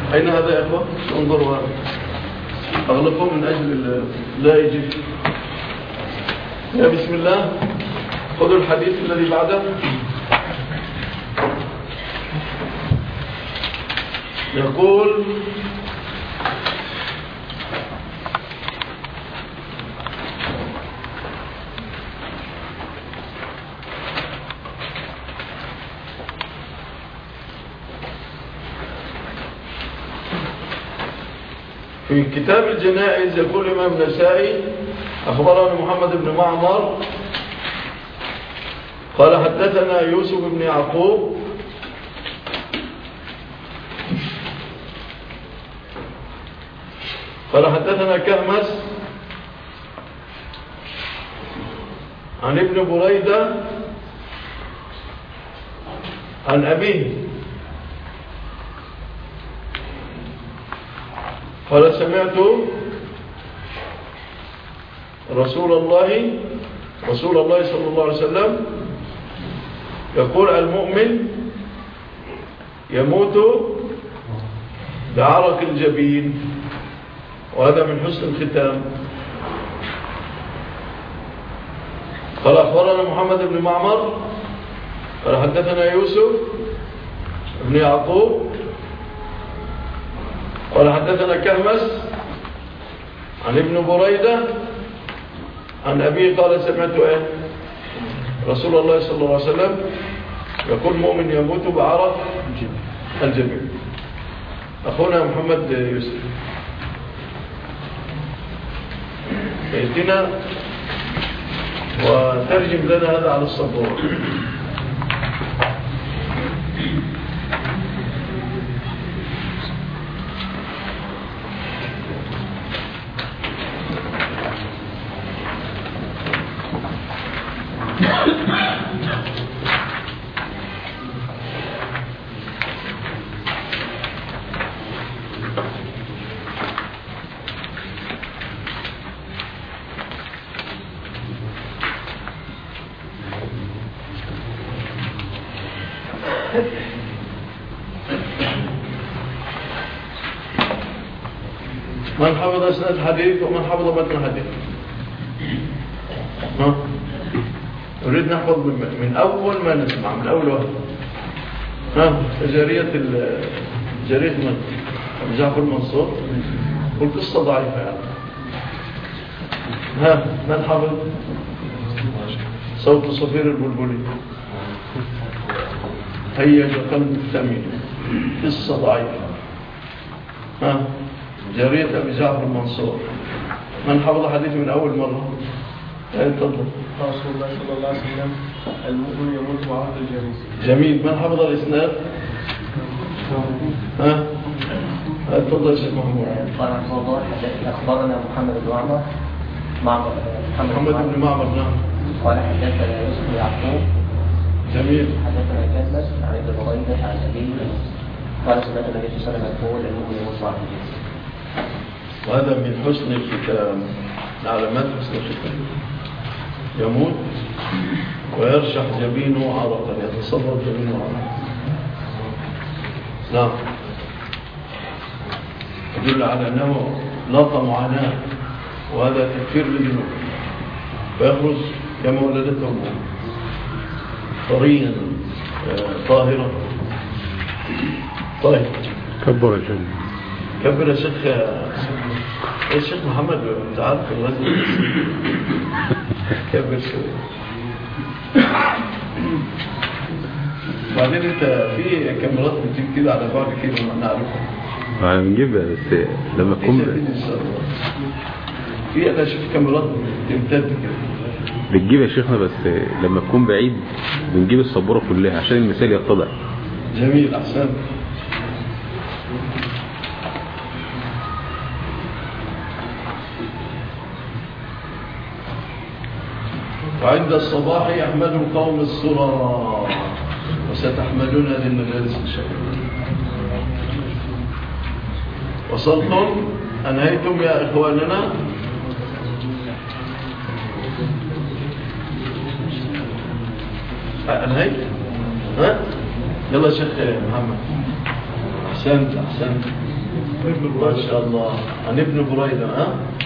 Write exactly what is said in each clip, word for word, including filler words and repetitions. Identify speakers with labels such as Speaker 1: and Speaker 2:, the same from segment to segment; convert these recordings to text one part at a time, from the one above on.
Speaker 1: أين هذا يا أخوة؟ انظروا هذا أغلقه من أجل لا يجب. يا بسم الله. خذوا الحديث الذي بعده. يقول في كتاب الجنائز يقول الإمام النسائي أخبرنا محمد بن معمر قال حدثنا يوسف بن يعقوب قال حدثنا كهمس عن ابن بريدة عن أبيه قال سمعت رسول الله رسول الله صلى الله عليه وسلم يقول المؤمن يموت بعرق الجبين وهذا من حسن الختام. قال أخبرنا محمد بن معمر قال حدثنا يوسف بن يعقوب قال حدثنا كهمس عن ابن بريدة عن أبي قال سمعت إيه رسول الله صلى الله عليه وسلم يقول مؤمن يموت بعرق الجبين. أخونا محمد يوسف ائتنا وترجم لنا هذا على السبورة. من حفظ أسناد الحديث ومن حفظ متن الحديث؟ ها؟ نريد نحفظ من أول ما نسمع من أول واحد. ها؟ جارية جارية من جعفر المنصور والقصة ضعيفة يعني. ها؟ من حفظ؟ صوت صفير البلبلي هيج قلب الثمين قصة ضعيفة. ها؟ جارية أبي جعفر المنصور. من حفظ حديث من أول مرة؟ تفضل.
Speaker 2: رسول الله صلى الله عليه وسلم المؤمن يموت بعرق الجبين.
Speaker 1: جميل. من حفظ الإسناد؟ ها؟ تفضل شيخ محمود.
Speaker 3: قال رحمه الله أخبرنا محمد بن معمر معمر
Speaker 1: محمد بن معمر. نعم.
Speaker 3: قال حدثنا يوسف بن يعقوب.
Speaker 1: جميل.
Speaker 3: حدثنا كهمس عن ابن بريدة عن أبيه قال سمعت النبي صلى الله عليه وسلم يقول المؤمن يموت بعرق الجبين.
Speaker 1: وهذا من حسن الختام، علامات حسن الختام. يموت ويرشح جبينه عرقا، يتصرف جبينه عرقا. نعم. يدل على أنه لاقى معاناة، وهذا تكفير للذنوب، فيخرج كما ولدته أمه طريا طاهرا. طيب
Speaker 4: كبر يا شيخ.
Speaker 1: كبر يا شيخ. ايه الشيخ محمد انت عارف الوزن كبر شوية. بعدين انت في كاميرات بتجيب كده على بعض كده نعرفها.
Speaker 4: انا بنجيبها بس لما تكون
Speaker 1: في انا اشوف كاميرات تمتد كده
Speaker 4: بتجيب يا شيخنا، بس لما تكون بعيد بنجيب السبوره كلها عشان المثال يتضح.
Speaker 1: جميل. احسن. وعند الصباح يحمل القوم الصرى وستحملون هذه المجالس إن شاء الله. وصلتم؟ أنهيتم يا إخواننا؟ أنهيت؟ ها؟ يلا شيخ محمد. أحسنت أحسنت. ما شاء الله. عن ابن بريدة. ها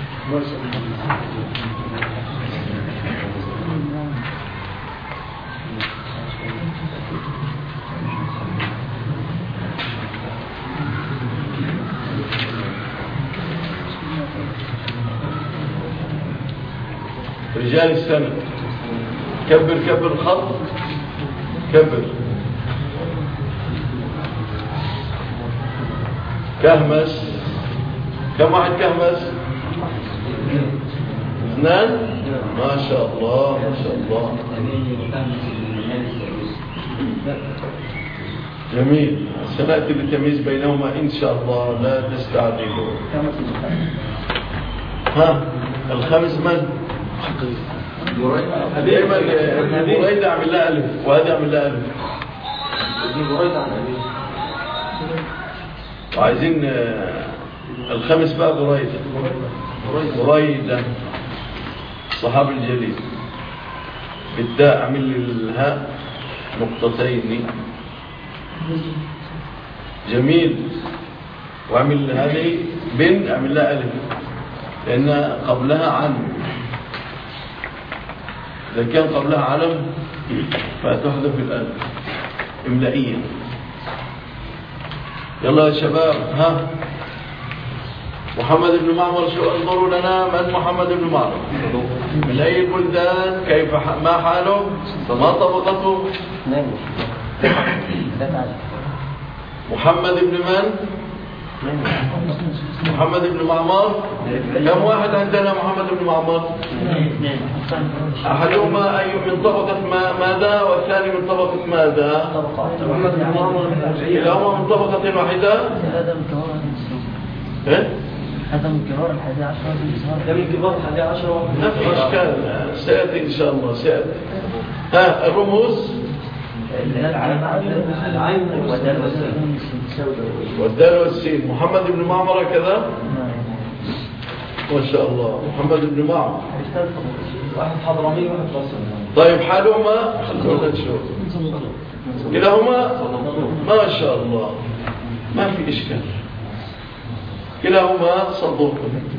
Speaker 1: رجال السنة. كبر كبر الخط كبر. كهمس. كم واحد كهمس؟ اثنان. ما شاء الله ما شاء الله. جميل. سنأتي بالتمييز بينهما إن شاء الله لا تستعجلوا. ها الخامس من؟ دائما ابن بريدة عمل لها ألف وهذا عمل لها ألف. ابن بريدة عن ألف. وعايزين الخامس بقى بريدة. بريدة الصحابي الجليل. بالداء عمل لي الهاء نقطتين. جميل. وعمل هذه بن عمل لها ألف لأن قبلها عن. إذا كان قبلها علم فتحذف الألف إملائيا. يلا يا شباب. ها محمد بن معمر. شو انظروا لنا من محمد بن معمر؟ من أي البلدان؟ كيف ما حاله؟ ما طبقته؟ محمد بن من؟ محمد بن معمر. كم واحد عندنا محمد بن معمر؟ أحدهما أي من طبقة ما ماذا والثاني من طبقة ماذا؟ محمد بن معمر كلاهما من طبقة واحدة. هذا من كبار إيه؟ هذا من كبار الحادي عشر. هذا من كبار الحادي عشر. ما في إشكال سيأتي إن شاء الله سيأتي. ها الرموز العين والدال والسين. محمد بن معمر كذا. ما شاء الله. محمد بن معمر واحد حضرمي واحد بصري. طيب حالهما خلونا نشوف كلاهما ما شاء الله ما في إشكال. كلاهما صدوق.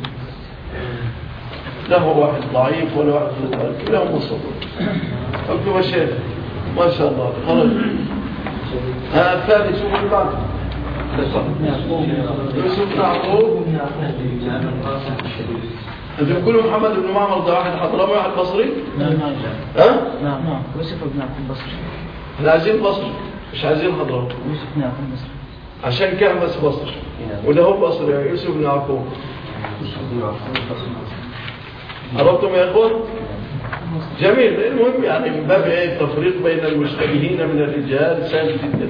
Speaker 1: له واحد ضعيف ولا واحد ضعيف. كلاهما صدوق. اكتب يا شيخ. ما شاء الله خرج. ها الثالث شوف اللي بعده. يوسف بن يعقوب. انتم كلهم محمد بن معمر ده واحد حضرمي واحد بصري؟ نعم. ها؟ نعم نعم. يوسف بن يعقوب بصري. احنا عايزين بصري مش عايزين حضرمي. يوسف بن يعقوب بصري. عشان كان بس بصري. وده هو بصري يوسف بن يعقوب. عرفتم يا اخوان؟ جميل. المهم يعني من باب ايه التفريق بين المشتبهين من الرجال سهل جدا.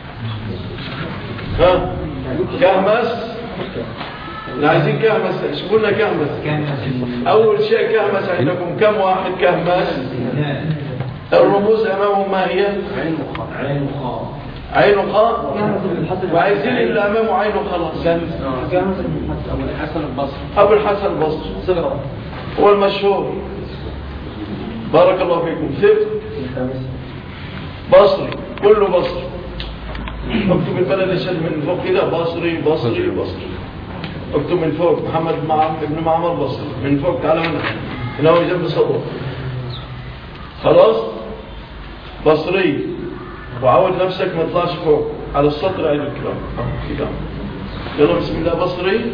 Speaker 1: ها كهمس. عايزين كهمس. شوفوا لنا كهمس. اول شيء كهمس عندكم كم واحد كهمس؟ الرموز امامهم ما هي؟ عين وخاء. عين وخاء. عين وخاء. وعايزين اللي امامه عين وخلاص. كهمس ابو الحسن البصري. ابو الحسن البصري هو المشهور. بارك الله فيكم. ثقة بصري كله بصري. اكتب البلد الشد من فوق كده. بصري بصري بصري. اكتب من فوق محمد بن معمر بصري من فوق. تعالى هنا هنا هو جنب صدره. خلاص بصري. وعود نفسك ما تطلعش فوق على السطر. عيد الكلام كده. يلا بسم الله. بصري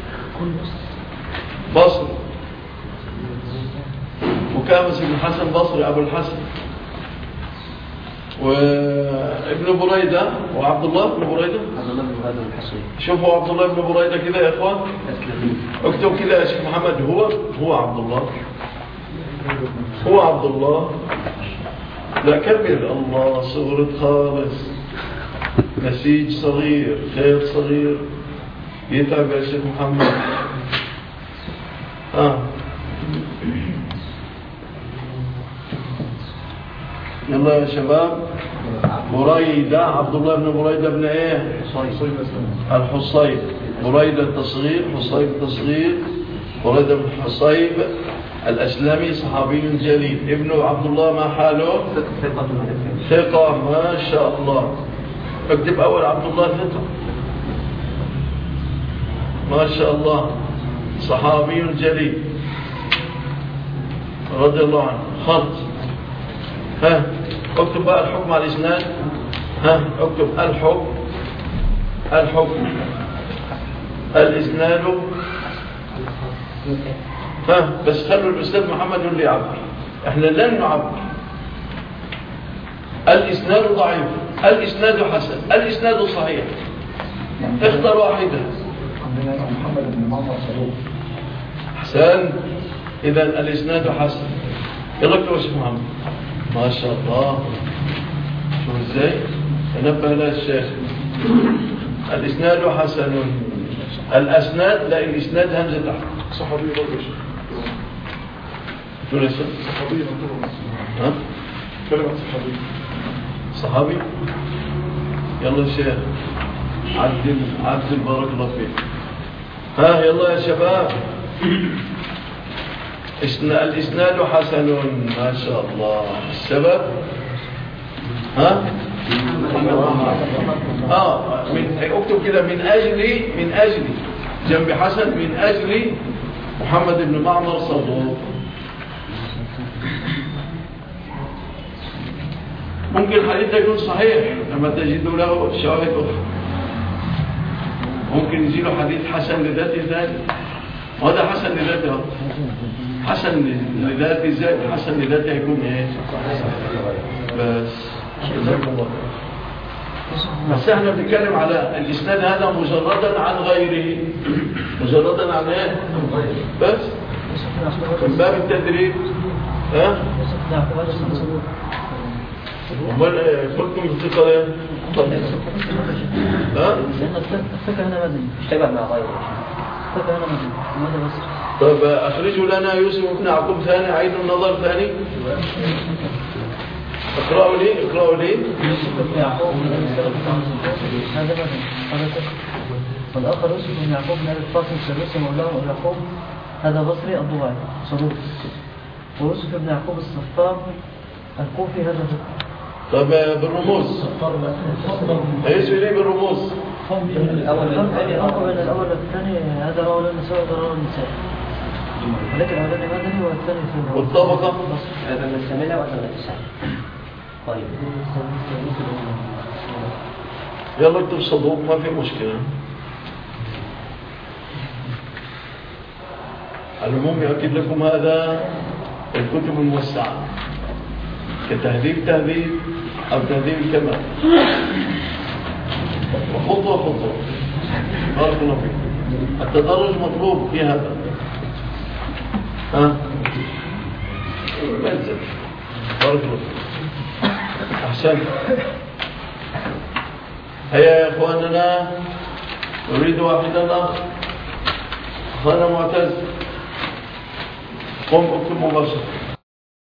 Speaker 1: بصري. وكامس بن حسن بصري أبو الحسن. وابن بريدة وعبد الله بن بريدة. شوفوا عبد الله بن بريدة كذا يا إخوان. اكتب كذا يا شيخ محمد. هو هو عبد الله. هو عبد الله. لا كبر. الله صغرت خالص. نسيج صغير خيط صغير يتعب يا شيخ محمد. آه. يلا يا شباب. بريدة عبد الله بن بريدة بن ايه؟ الحصيب. بريدة التصغير. حصيب التصغير. بريدة بن حصيب الأسلمي صحابي جليل. ابن عبد الله ما حاله؟ ثقة. ما شاء الله. اكتب أول عبد الله ثقة. ما شاء الله، صحابي جليل رضي الله عنه. خلط. ها اكتب بقى الحكم على الإسناد. ها اكتب الحكم الحكم الإسناد. ها بس خلوا الأستاذ محمد اللي يعبر، احنا لن نعبر. الإسناد ضعيف، الإسناد حسن، الإسناد صحيح، اختر واحدة.
Speaker 5: محمد بن معمر صدوق.
Speaker 1: أحسن، إذا الإسناد حسن. يلا اكتب يا شيخ محمد. ما شاء الله، شو ازاي تنبه له الشيخ. الإسناد حسن. الأسناد، لا الإسناد همزة تحت.
Speaker 2: صحابي برضه شيخ.
Speaker 1: شو ليش؟
Speaker 2: صحابي
Speaker 1: ها؟
Speaker 2: كلمة صحابي.
Speaker 1: صحابي. يلا يا شيخ عدل عدل بارك الله فيك. ها يلا يا شباب. الإسناد حسن. ما شاء الله. السبب ها اه من اكتب كده من اجل من اجل جنب حسن، من اجل محمد بن معمر صدوق. ممكن الحديث يكون صحيح لما تجدوا له شواهد اخرى. ممكن يجي له حديث حسن لذاته ذاته، وهذا حسن لذاته. حسن لذاته ذاته، حسن لذاته يكون ايه؟ بس بس احنا بنتكلم على الاسناد هذا مجردا عن غيره، مجردا عن ايه؟ بس من باب التدريب. ها؟ امال قلتم الثقه ايه؟ ها؟
Speaker 3: الفكره هنا مدني اشتبه مع غيره. الفكره هنا مدني ماذا بس.
Speaker 1: طب اخرجوا لنا يوسف بن يعقوب ثاني، عيد النظر ثاني. اقرأوا لي اقرأوا لي.
Speaker 3: يوسف بن يعقوب هذا مدني، هذا ثقه. والاخر يوسف بن يعقوب بن ابي القاسم السدوسي مولاه ابو يعقوب، هذا بصري الضبعي صدوق. ويوسف بن يعقوب الصفار الكوفي هذا ثقه.
Speaker 1: طب بالرموز يوسف لي بالرموز.
Speaker 3: الأول الأول الأول الثاني هذا روى النساء وهذا روى النساء، ولكن الأولاني مدني والثاني في
Speaker 1: والطبقة
Speaker 3: هذا من الثامنة وهذا من التسعة. طيب
Speaker 1: يلا اكتب صدوق ما في مشكلة. المهم يؤكد لكم هذا الكتب الموسعة كتهذيب تهذيب أو تهذيب الكمال، وخطوة خطوة. بارك الله فيك. التدرج مطلوب في هذا. ها منزل. بارك الله فيك. أحسن. هيا يا إخواننا، نريد واحدا آخر. أخوانا معتز، قم اكتب مباشرة.